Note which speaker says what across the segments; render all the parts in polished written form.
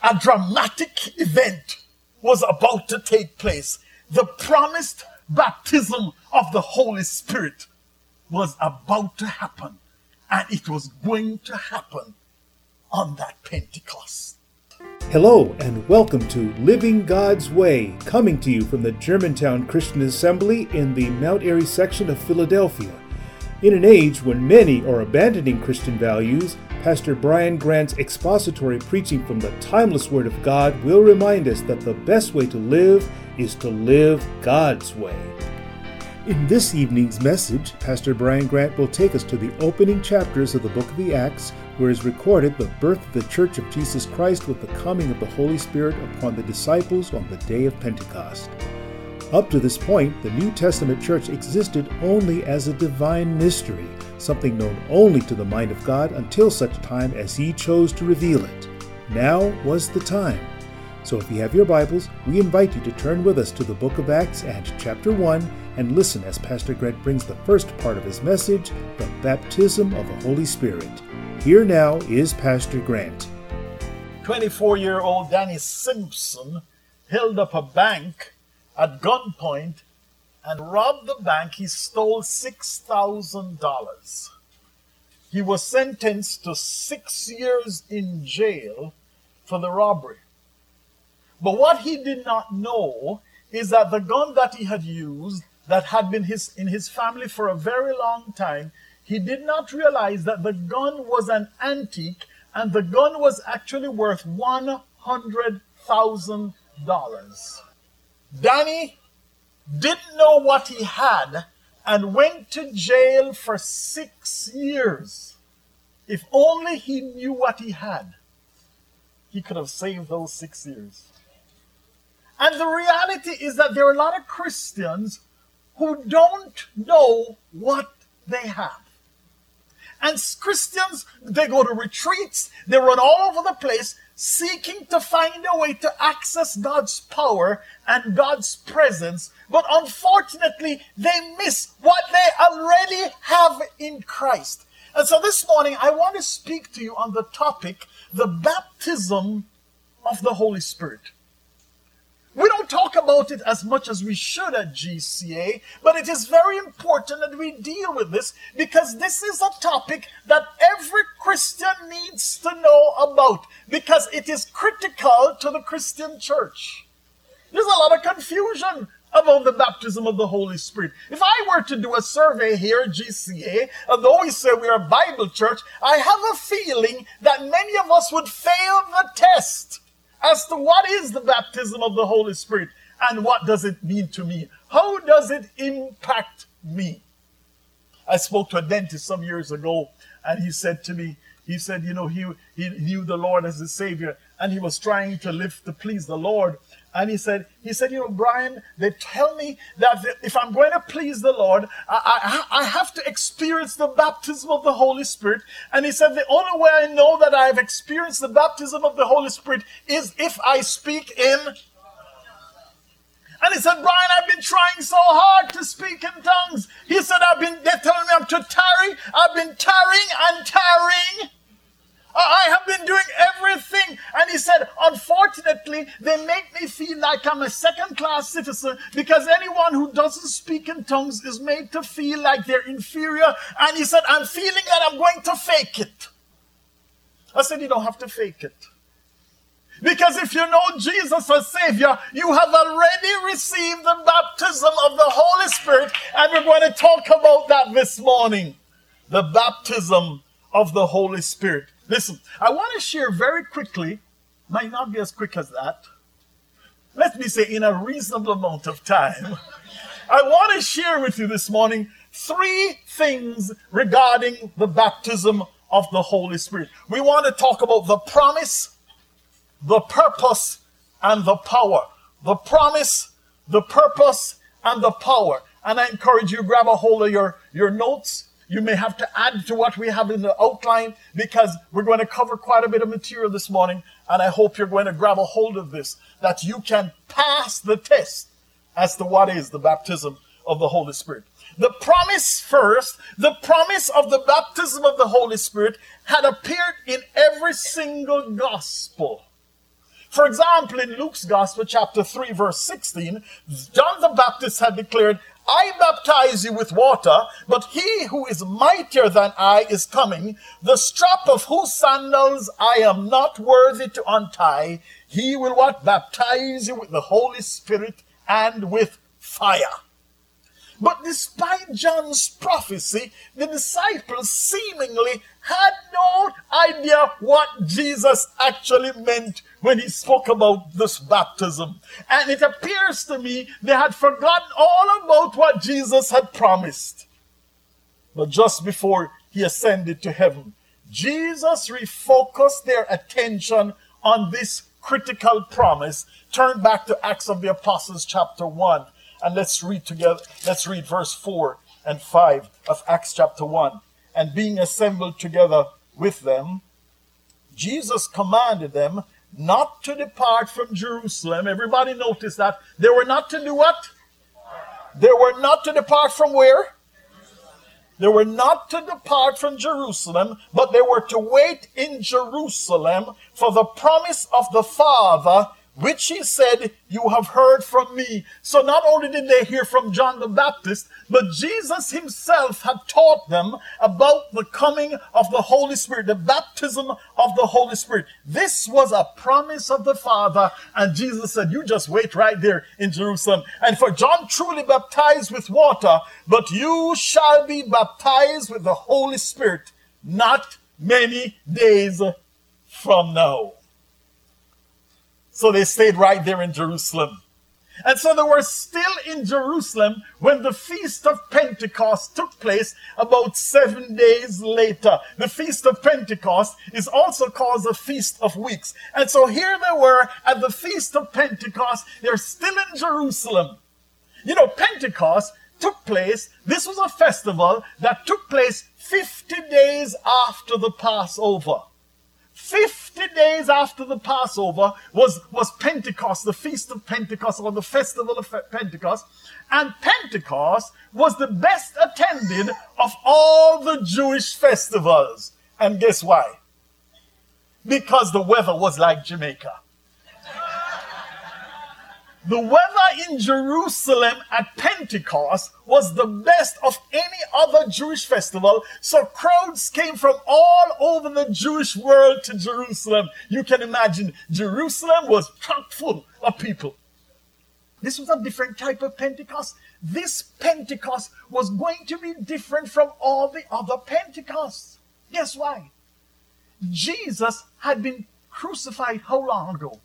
Speaker 1: a dramatic event was about to take place. The promised baptism of the Holy Spirit was about to happen, and it was going to happen on that Pentecost.
Speaker 2: Hello and welcome to Living God's Way, coming to you from the Germantown Christian Assembly in the Mount Airy section of Philadelphia. In an age when many are abandoning Christian values, Pastor Brian Grant's expository preaching from the timeless Word of God will remind us that the best way to live is to live God's way. In this evening's message, Pastor Brian Grant will take us to the opening chapters of the book of the Acts, where is recorded the birth of the Church of Jesus Christ with the coming of the Holy Spirit upon the disciples on the day of Pentecost. Up to this point, the New Testament church existed only as a divine mystery, something known only to the mind of God until such time as He chose to reveal it. Now was the time. So if you have your Bibles, we invite you to turn with us to the book of Acts and chapter 1 and listen as Pastor Grant brings the first part of his message, the baptism of the Holy Spirit. Here now is Pastor Grant.
Speaker 1: 24-year-old Danny Simpson held up a bank at gunpoint and robbed the bank. He stole $6,000. He was sentenced to 6 years in jail for the robbery. But what he did not know is that the gun that he had used, that had been in his family for a very long time, he did not realize that the gun was an antique, and the gun was actually worth $100,000. Danny didn't know what he had and went to jail for 6 years. If only he knew what he had, he could have saved those 6 years. And the reality is that there are a lot of Christians who don't know what they have. And Christians, they go to retreats, they run all over the place, seeking to find a way to access God's power and God's presence. But unfortunately, they miss what they already have in Christ. And so this morning, I want to speak to you on the topic, the baptism of the Holy Spirit. We don't talk about it as much as we should at GCA, but it is very important that we deal with this because this is a topic that every Christian needs to know about because it is critical to the Christian church. There's a lot of confusion about the baptism of the Holy Spirit. If I were to do a survey here at GCA, although we say we are a Bible church, I have a feeling that many of us would fail the test as to what is the baptism of the Holy Spirit and what does it mean to me? How does it impact me? I spoke to a dentist some years ago, and he said to me, he knew the Lord as his Savior, and he was trying to live to please the Lord. And he said, Brian, they tell me that if I'm going to please the Lord, I have to experience the baptism of the Holy Spirit. And he said, the only way I know that I've experienced the baptism of the Holy Spirit is if I speak in. And he said, Brian, I've been trying so hard to speak in tongues. He said, they're telling me I'm to tarry. I've been tarrying and tarrying. I have been doing everything. And he said, unfortunately, they make me feel like I'm a second-class citizen because anyone who doesn't speak in tongues is made to feel like they're inferior. And he said, I'm feeling that I'm going to fake it. I said, you don't have to fake it. Because if you know Jesus as Savior, you have already received the baptism of the Holy Spirit. And we're going to talk about that this morning. The baptism of the Holy Spirit. Listen, I want to share very quickly, might not be as quick as that. Let me say in a reasonable amount of time. I want to share with you this morning 3 things regarding the baptism of the Holy Spirit. We want to talk about the promise, the purpose, and the power. The promise, the purpose, and the power. And I encourage you, grab a hold of your notes. You may have to add to what we have in the outline because we're going to cover quite a bit of material this morning. And I hope you're going to grab a hold of this, that you can pass the test as to what is the baptism of the Holy Spirit. The promise first, the promise of the baptism of the Holy Spirit had appeared in every single gospel. For example, in Luke's Gospel, chapter 3, verse 16, John the Baptist had declared, I baptize you with water, but he who is mightier than I is coming, the strap of whose sandals I am not worthy to untie. He will what? Baptize you with the Holy Spirit and with fire. But despite John's prophecy, the disciples seemingly had no idea what Jesus actually meant when he spoke about this baptism. And it appears to me they had forgotten all about what Jesus had promised. But just before he ascended to heaven, Jesus refocused their attention on this critical promise. Turn back to Acts of the Apostles chapter 1. And let's read together. Let's read verse 4 and 5 of Acts chapter 1. And being assembled together with them, Jesus commanded them not to depart from Jerusalem. Everybody notice that. They were not to do what? They were not to depart from where? They were not to depart from Jerusalem, but they were to wait in Jerusalem for the promise of the Father, which he said, you have heard from me. So not only did they hear from John the Baptist, but Jesus himself had taught them about the coming of the Holy Spirit, the baptism of the Holy Spirit. This was a promise of the Father, and Jesus said, you just wait right there in Jerusalem. And for John truly baptized with water, but you shall be baptized with the Holy Spirit not many days from now. So they stayed right there in Jerusalem. And so they were still in Jerusalem when the Feast of Pentecost took place about 7 days later. The Feast of Pentecost is also called the Feast of Weeks. And so here they were at the Feast of Pentecost. They're still in Jerusalem. You know, Pentecost took place, this was a festival that took place 50 days after the Passover. 50 days after the Passover was Pentecost, the Feast of Pentecost, or the Festival of Pentecost. And Pentecost was the best attended of all the Jewish festivals. And guess why? Because the weather was like Jamaica. The weather in Jerusalem at Pentecost was the best of any other Jewish festival, so crowds came from all over the Jewish world to Jerusalem. You can imagine, Jerusalem was chock full of people. This was a different type of Pentecost. This Pentecost was going to be different from all the other Pentecosts. Guess why? Jesus had been crucified how long ago?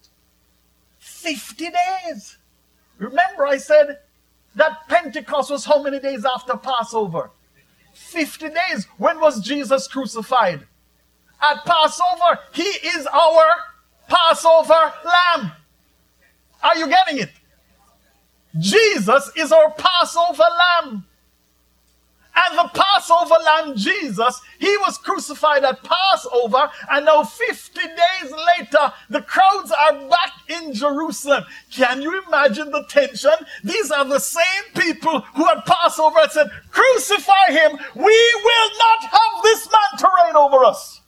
Speaker 1: 50 days. Remember I said that Pentecost was how many days after Passover? 50 days. When was Jesus crucified? At Passover. He is our Passover lamb. Are you getting it? Jesus is our Passover lamb. And the Passover lamb, Jesus, he was crucified at Passover, and now 50 days later, the crowds are back in Jerusalem. Can you imagine the tension? These are the same people who at Passover had said, crucify him, we will not have this man to reign over us.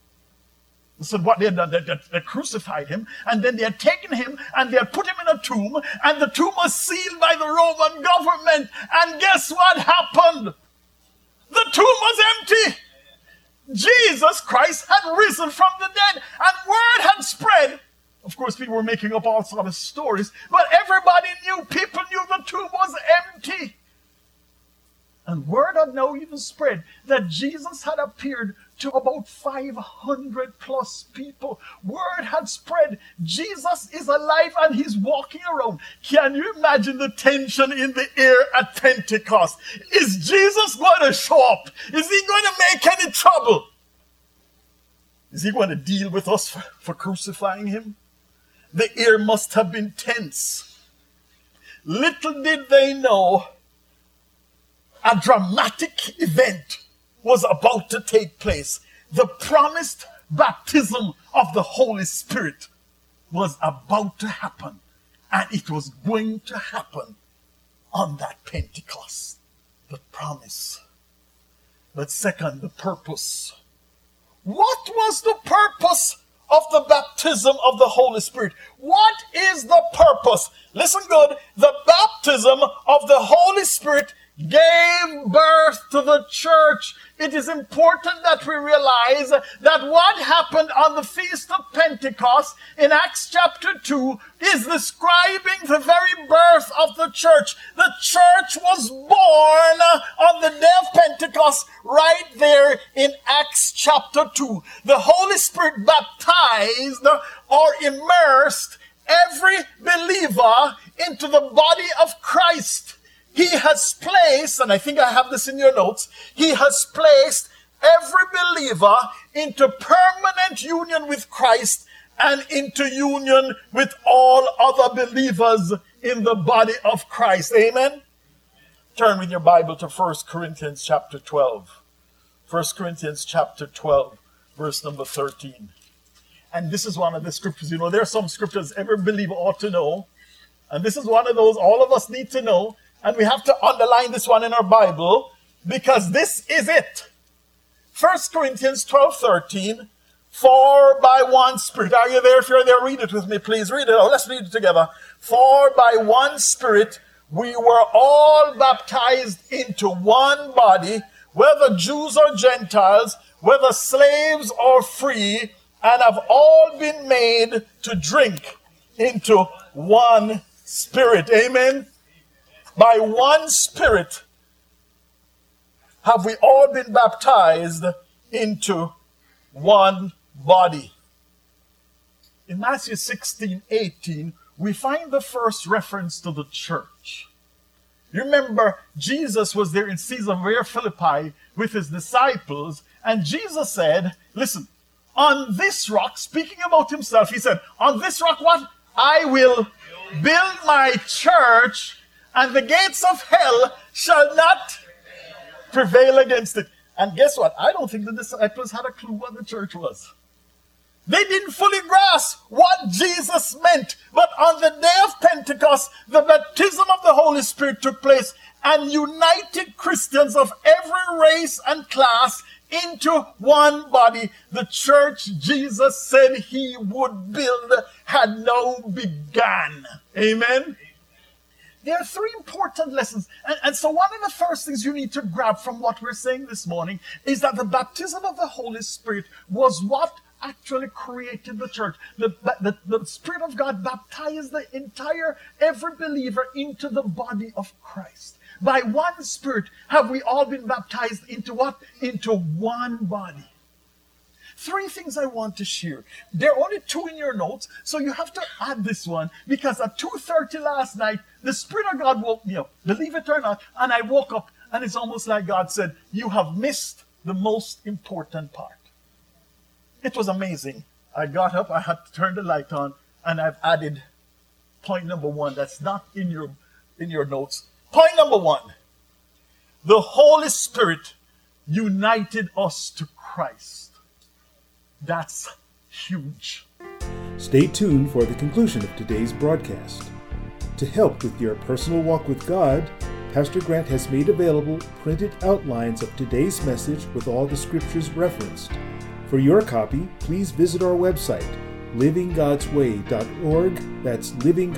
Speaker 1: So what they had done, they crucified him, and then they had taken him, and they had put him in a tomb, and the tomb was sealed by the Roman government, and guess what happened? The tomb was empty. Jesus Christ had risen from the dead, and word had spread. Of course, people were making up all sorts of stories, but everybody knew, people knew the tomb was empty. And word had now even spread that Jesus had appeared to about 500 plus people. Word had spread, Jesus is alive and he's walking around. Can you imagine the tension in the air at Pentecost? Is Jesus going to show up? Is he going to make any trouble? Is he going to deal with us for crucifying him? The air must have been tense. Little did they know, a dramatic event was about to take place. The promised baptism of the Holy Spirit was about to happen, and it was going to happen on that Pentecost. The promise. But second, the purpose. What was the purpose of the baptism of the Holy Spirit. What is the purpose? Listen good. The baptism of the Holy Spirit gave birth to the church. It is important that we realize that what happened on the Feast of Pentecost in Acts chapter 2 is describing the very birth of the church. The church was born on the day of Pentecost right there in Acts chapter 2. The Holy Spirit baptized or immersed every believer into the body of Christ. He has placed, and I think I have this in your notes, he has placed every believer into permanent union with Christ and into union with all other believers in the body of Christ. Amen? Turn with your Bible to 1 Corinthians chapter 12. 1 Corinthians chapter 12, verse number 13. And this is one of the scriptures. You know, there are some scriptures every believer ought to know. And this is one of those all of us need to know. And we have to underline this one in our Bible because this is it. 1 Corinthians 12:13. For by one Spirit. Are you there? If you're there, read it with me, please. Read it. Oh, let's read it together. For by one Spirit we were all baptized into one body, whether Jews or Gentiles, whether slaves or free, and have all been made to drink into one Spirit. Amen. By one Spirit have we all been baptized into one body. In Matthew 16:18, we find the first reference to the church. You remember, Jesus was there in Caesarea Philippi with his disciples, and Jesus said, listen, on this rock, speaking about himself, he said, on this rock, what? I will build my church, and the gates of hell shall not prevail against it. And guess what? I don't think the disciples had a clue what the church was. They didn't fully grasp what Jesus meant. But on the day of Pentecost, the baptism of the Holy Spirit took place and united Christians of every race and class into one body. The church Jesus said he would build had now begun. Amen? There are three important lessons. And so one of the first things you need to grab from what we're saying this morning is that the baptism of the Holy Spirit was what actually created the church. The Spirit of God baptized every believer into the body of Christ. By one Spirit have we all been baptized into what? Into one body. Three things I want to share. There are only two in your notes, so you have to add this one, because at 2:30 last night, the Spirit of God woke me up, believe it or not, and I woke up, and it's almost like God said, you have missed the most important part. It was amazing. I got up, I had to turn the light on, and I've added point number one that's not in your notes. Point number one, the Holy Spirit united us to Christ. That's huge.
Speaker 2: Stay tuned for the conclusion of today's broadcast. To help with your personal walk with God, Pastor Grant has made available printed outlines of today's message with all the scriptures referenced. For your copy, please visit our website, livinggodsway.org. That's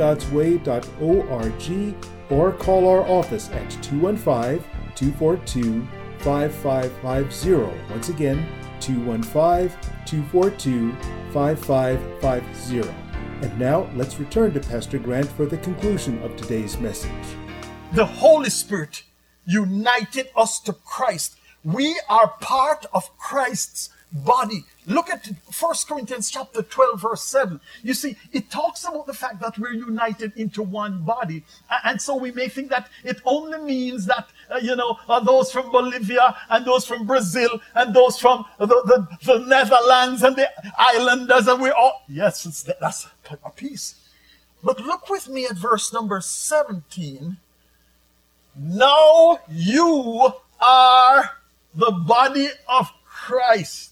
Speaker 2: livinggodsway.org, or call our office at 215-242-5550. Once again, 215-242-5550. And now, let's return to Pastor Grant for the conclusion of today's message.
Speaker 1: The Holy Spirit united us to Christ. We are part of Christ's body. Look at 1 Corinthians chapter 12, verse 7. You see, it talks about the fact that we're united into one body. And so we may think that it only means that, those from Bolivia and those from Brazil and those from the Netherlands and the islanders, and we're all, yes, that's a piece. But look with me at verse number 17. Now you are the body of Christ.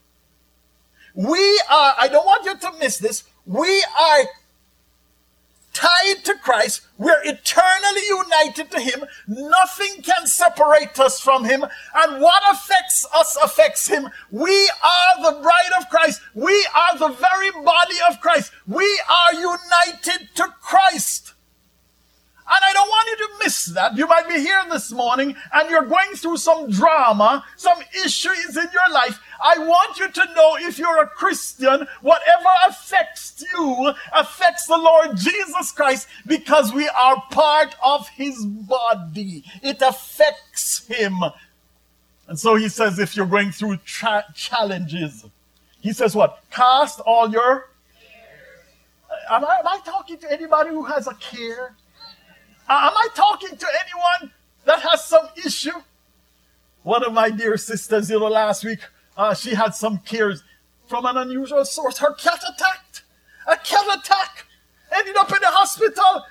Speaker 1: We are, I don't want you to miss this, we are tied to Christ. We're eternally united to him. Nothing can separate us from him. And what affects us affects him. We are the bride of Christ. We are the very body of Christ. We are united to Christ. And I don't want you to miss that. You might be here this morning and you're going through some drama, some issues in your life. I want you to know, if you're a Christian, whatever affects you affects the Lord Jesus Christ, because we are part of his body. It affects him. And so he says, if you're going through challenges, he says what? Cast all your... Am I talking to anybody who has a care? Am I talking to anyone that has some issue? One of my dear sisters, last week, she had some cares from an unusual source. Her cat attacked. A cat attack. Ended up in the hospital.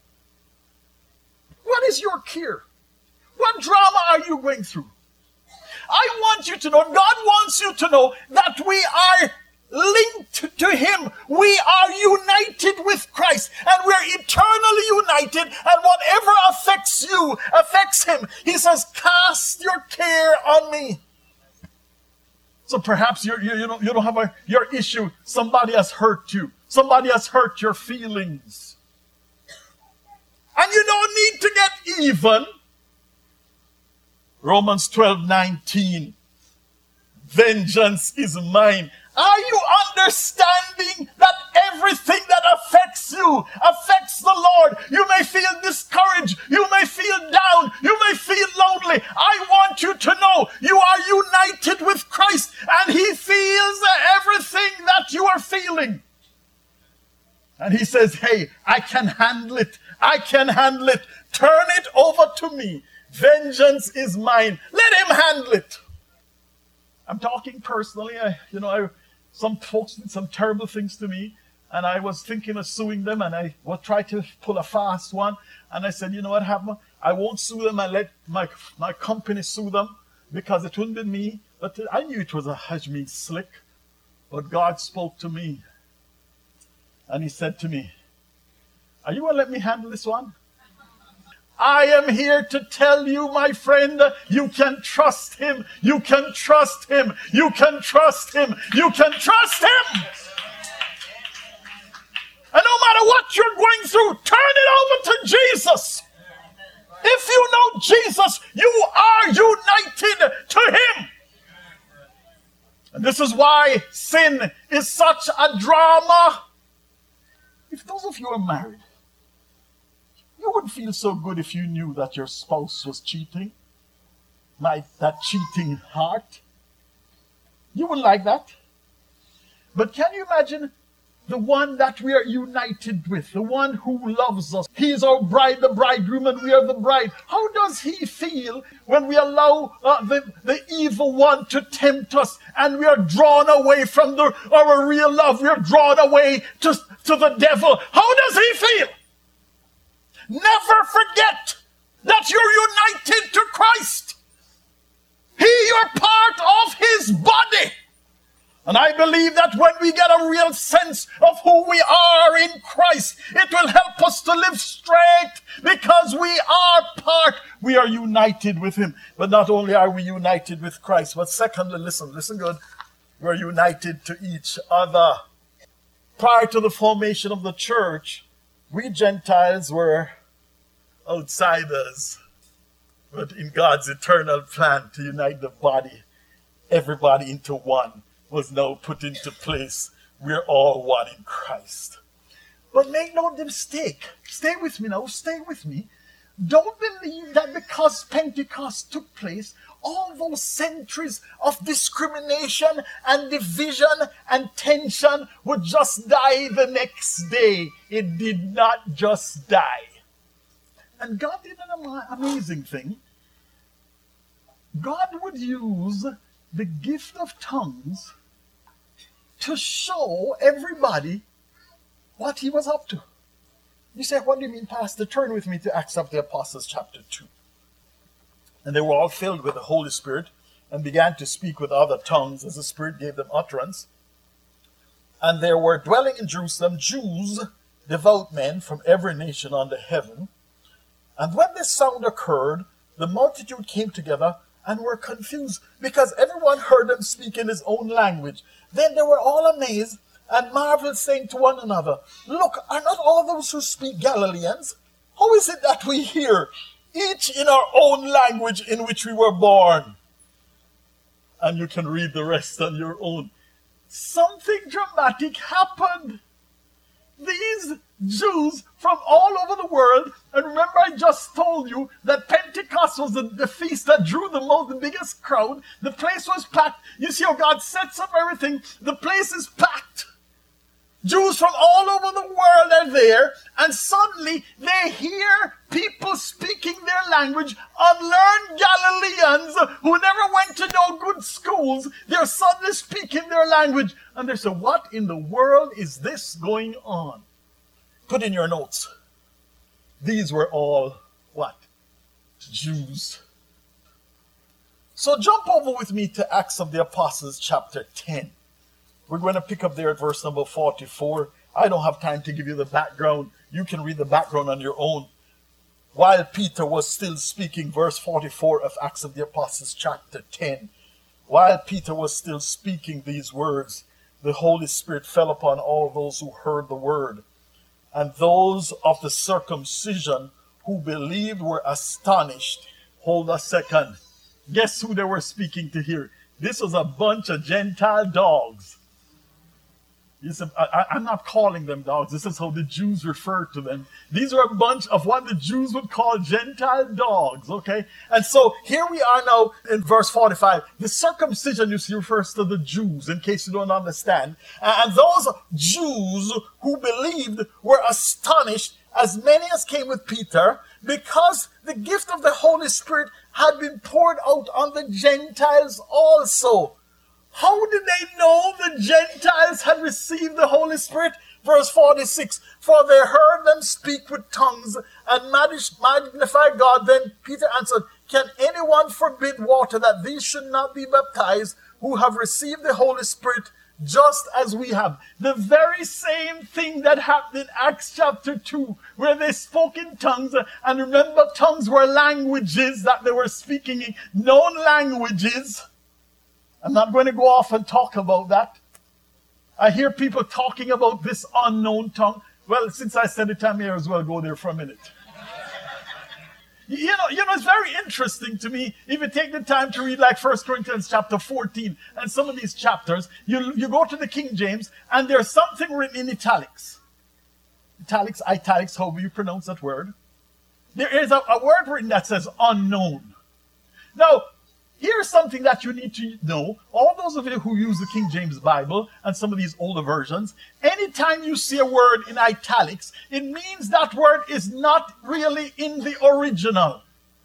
Speaker 1: What is your care? What drama are you going through? I want you to know, God wants you to know that we are linked to him. We are united with Christ, and we're eternally united, and whatever affects you affects him. He says, cast your care on me. So perhaps you don't have your issue. Somebody has hurt you. Somebody has hurt your feelings. And you don't need to get even. Romans 12:19. Vengeance is mine. Are you understanding that everything that affects you affects the Lord? You may feel discouraged. You may feel down. You may feel lonely. I want you to know you are united with Christ, and he feels everything that you are feeling. And he says, hey, I can handle it. I can handle it. Turn it over to me. Vengeance is mine. Let him handle it. I'm talking personally. Some folks did some terrible things to me, and I was thinking of suing them, and I would try to pull a fast one. And I said, you know what happened? I won't sue them. I let my company sue them, because it wouldn't be me. But I knew it was a Hajmi slick. But God spoke to me, and he said to me, are you going to let me handle this one? I am here to tell you, my friend, you can trust him. You can trust him. You can trust him. You can trust him. And no matter what you're going through, turn it over to Jesus. If you know Jesus, you are united to him. And this is why sin is such a drama. If those of you are married, you wouldn't feel so good if you knew that your spouse was cheating. That cheating heart. You wouldn't like that. But can you imagine the one that we are united with, the one who loves us? He is our bride, the bridegroom, and we are the bride. How does he feel when we allow the evil one to tempt us, and we are drawn away from our real love? We are drawn away to the devil. How does he feel? Never forget that you're united to Christ. You're part of his body. And I believe that when we get a real sense of who we are in Christ, it will help us to live straight, because we are united with him. But not only are we united with Christ, but secondly, listen good, we're united to each other. Prior to the formation of the church, we Gentiles were outsiders, but in God's eternal plan to unite the body, everybody into one, was now put into place. We're all one in Christ. But make no mistake, stay with me now, stay with me. Don't believe that because Pentecost took place, all those centuries of discrimination and division and tension would just die the next day. It did not just die. And God did an amazing thing. God would use the gift of tongues to show everybody what he was up to. You say, what do you mean, Pastor? Turn with me to Acts of the Apostles chapter 2. And they were all filled with the Holy Spirit and began to speak with other tongues as the Spirit gave them utterance. And there were dwelling in Jerusalem Jews devout men from every nation under heaven. And when this sound occurred, the multitude came together and were confused, because everyone heard them speak in his own language. Then they were all amazed and marveled, saying to one another, "Look, are not all those who speak Galileans? How is it that we hear, each in our own language in which we were born?" And you can read the rest on your own. Something dramatic happened. These Jews from all over the world, and remember I just told you that Pentecost was the feast that drew the biggest crowd. The place was packed. You see how God sets up everything. The place is packed. Jews from all over the world are there, and suddenly they hear people speaking their language, unlearned Galileans who never went to no good schools. They're suddenly speaking their language, and they say, "What in the world is this going on?" Put in your notes. These were all what? Jews. So jump over with me to Acts of the Apostles chapter 10. We're going to pick up there at verse number 44. I don't have time to give you the background. You can read the background on your own. While Peter was still speaking, verse 44 of Acts of the Apostles chapter 10. While Peter was still speaking these words, the Holy Spirit fell upon all those who heard the word. And those of the circumcision who believed were astonished. Hold a second. Guess who they were speaking to here? This was a bunch of Gentile dogs. I'm not calling them dogs. This is how the Jews refer to them. These are a bunch of what the Jews would call Gentile dogs, okay? And so here we are now in verse 45. The circumcision, you see, refers to the Jews, in case you don't understand. And those Jews who believed were astonished, as many as came with Peter, because the gift of the Holy Spirit had been poured out on the Gentiles also. How did they know the Gentiles had received the Holy Spirit? Verse 46, for they heard them speak with tongues and magnify God. Then Peter answered, can anyone forbid water that these should not be baptized who have received the Holy Spirit just as we have? The very same thing that happened in Acts chapter 2, where they spoke in tongues. And remember, tongues were languages that they were speaking in, known languages. I'm not going to go off and talk about that. I hear people talking about this unknown tongue. Well, since I said it, I may as well go there for a minute. You know, it's very interesting to me. If you take the time to read like 1 Corinthians chapter 14 and some of these chapters, you go to the King James and there's something written in italics. Italics, however you pronounce that word. There is a word written that says unknown. Now, here's something that you need to know. All those of you who use the King James Bible and some of these older versions, anytime you see a word in italics, it means that word is not really in the original.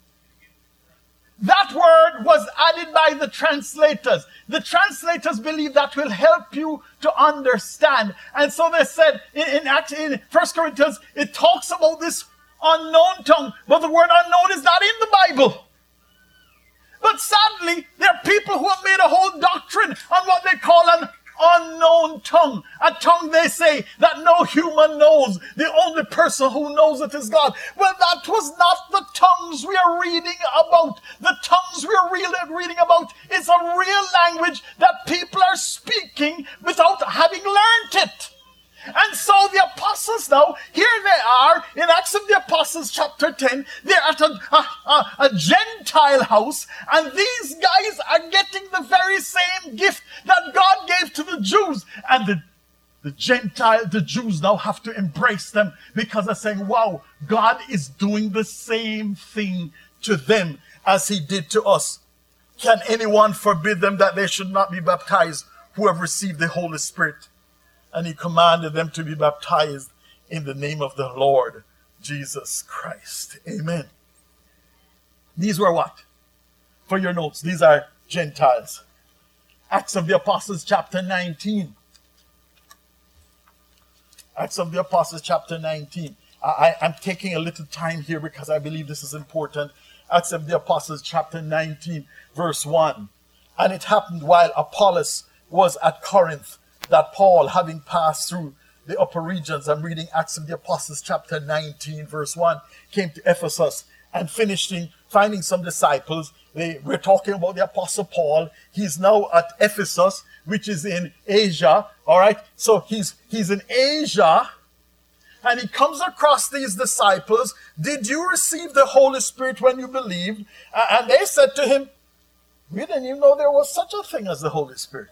Speaker 1: That word was added by the translators. The translators believe that will help you to understand. And so they said in 1 Corinthians, it talks about this unknown tongue, but the word unknown is not in the Bible. But sadly, there are people who have made a whole doctrine on what they call an unknown tongue. A tongue, they say, that no human knows. The only person who knows it is God. Well, that was not the tongues we are reading about. The tongues we are really reading about is a real language that people are speaking without having learned it. And so the apostles now, here they are in Acts of the Apostles chapter 10. They're at a Gentile house, and these guys are getting the very same gift that God gave to the Jews. And the Jews now have to embrace them because they're saying, wow, God is doing the same thing to them as he did to us. Can anyone forbid them that they should not be baptized who have received the Holy Spirit? And he commanded them to be baptized in the name of the Lord Jesus Christ. Amen. These were what? For your notes, these are Gentiles. Acts of the Apostles chapter 19. Acts of the Apostles chapter 19. I'm taking a little time here because I believe this is important. Acts of the Apostles chapter 19 verse 1. And it happened while Apollos was at Corinth, that Paul, having passed through the upper regions. I'm reading Acts of the Apostles chapter 19 verse 1. Came to Ephesus and finding some disciples. We're talking about the Apostle Paul. He's now at Ephesus, which is in Asia. All right. So he's in Asia, and he comes across these disciples. Did you receive the Holy Spirit when you believed? And they said to him, we didn't even know there was such a thing as the Holy Spirit.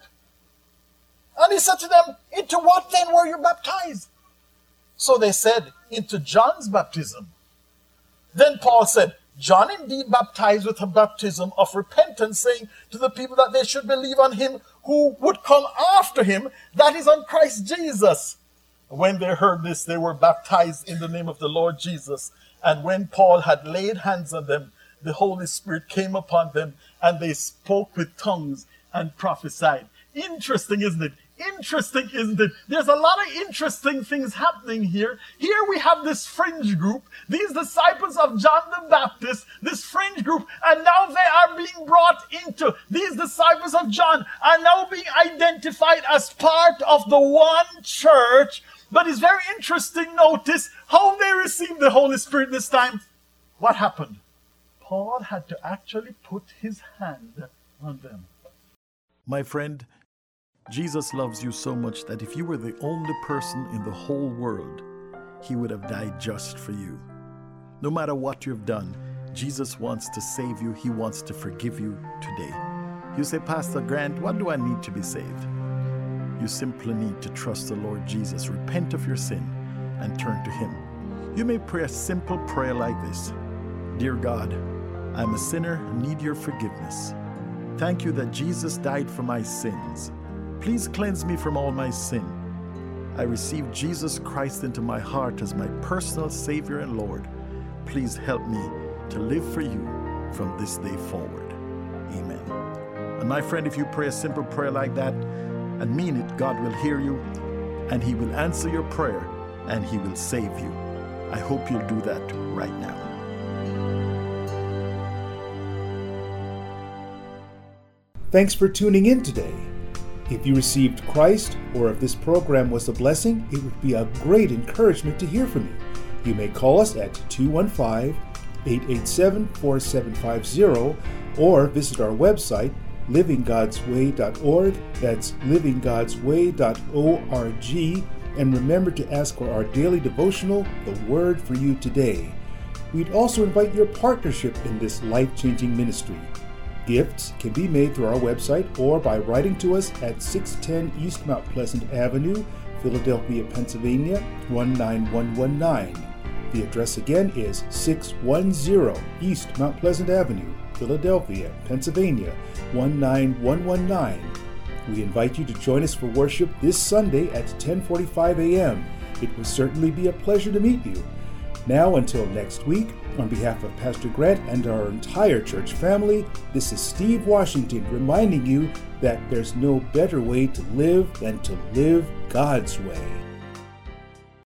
Speaker 1: And he said to them, into what then were you baptized? So they said, into John's baptism. Then Paul said, John indeed baptized with a baptism of repentance, saying to the people that they should believe on him who would come after him, that is on Christ Jesus. When they heard this, they were baptized in the name of the Lord Jesus. And when Paul had laid hands on them, the Holy Spirit came upon them, and they spoke with tongues and prophesied. Interesting, isn't it? Interesting, isn't it? There's a lot of interesting things happening here. Here we have this fringe group, these disciples of John the Baptist, this fringe group, and now they are being brought into, these disciples of John are now being identified as part of the one church. But it's very interesting, notice how they received the Holy Spirit this time. What happened? Paul had to actually put his hand on them.
Speaker 3: My friend, Jesus loves you so much that if you were the only person in the whole world, he would have died just for you. No matter what you've done, Jesus wants to save you. He wants to forgive you today. You say, Pastor Grant, what do I need to be saved? You simply need to trust the Lord Jesus, repent of your sin, and turn to him. You may pray a simple prayer like this. Dear God, I'm a sinner and need your forgiveness. Thank you that Jesus died for my sins. Please cleanse me from all my sin. I receive Jesus Christ into my heart as my personal Savior and Lord. Please help me to live for you from this day forward. Amen. And my friend, if you pray a simple prayer like that and mean it, God will hear you and he will answer your prayer and he will save you. I hope you'll do that right now.
Speaker 2: Thanks for tuning in today. If you received Christ, or if this program was a blessing, it would be a great encouragement to hear from you. You may call us at 215-887-4750 or visit our website, livinggodsway.org. That's livinggodsway.org. And remember to ask for our daily devotional, The Word for You Today. We'd also invite your partnership in this life-changing ministry. Gifts can be made through our website or by writing to us at 610 East Mount Pleasant Avenue, Philadelphia, Pennsylvania, 19119. The address again is 610 East Mount Pleasant Avenue, Philadelphia, Pennsylvania, 19119. We invite you to join us for worship this Sunday at 10:45 a.m. It will certainly be a pleasure to meet you. Now, until next week, on behalf of Pastor Grant and our entire church family, this is Steve Washington reminding you that there's no better way to live than to live God's way.